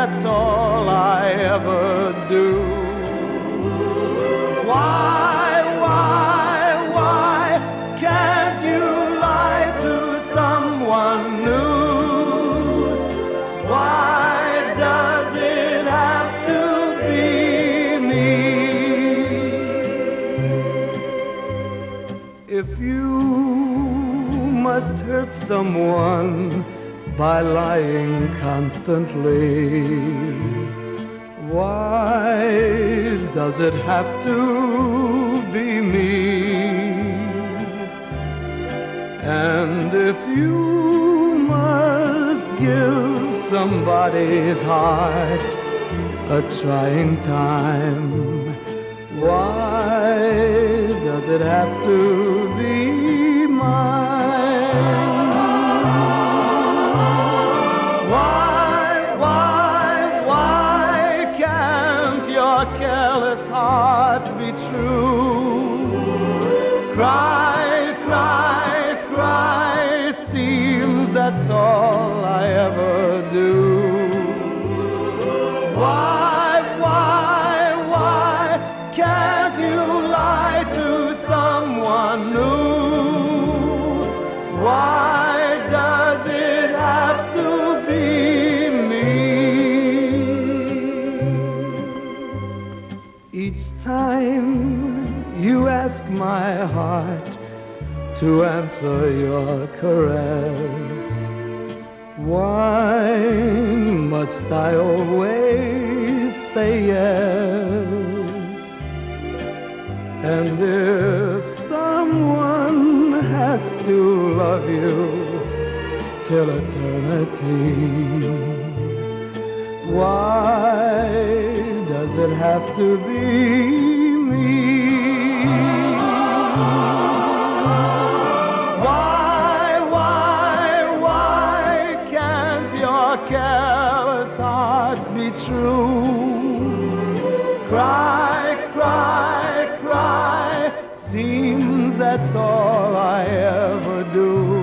that's all I ever do. Why can't you lie to someone new? Why does it have to be me? If you must hurt someone by lying constantly, why does it have to be me? And if you must give somebody's heart a trying time, why does it have to be mine? Why can't your careless heart be true? Cry, cry, cry, seems that's all I ever do. Why can't you lie to someone new? Why does it have to be me? Each time you ask my heart to answer your caress, why must I always say yes? And if someone has to love you till eternity, why does it have to be me? Why can't your careless heart be true? Cry, cry, cry, seems that's all I ever do.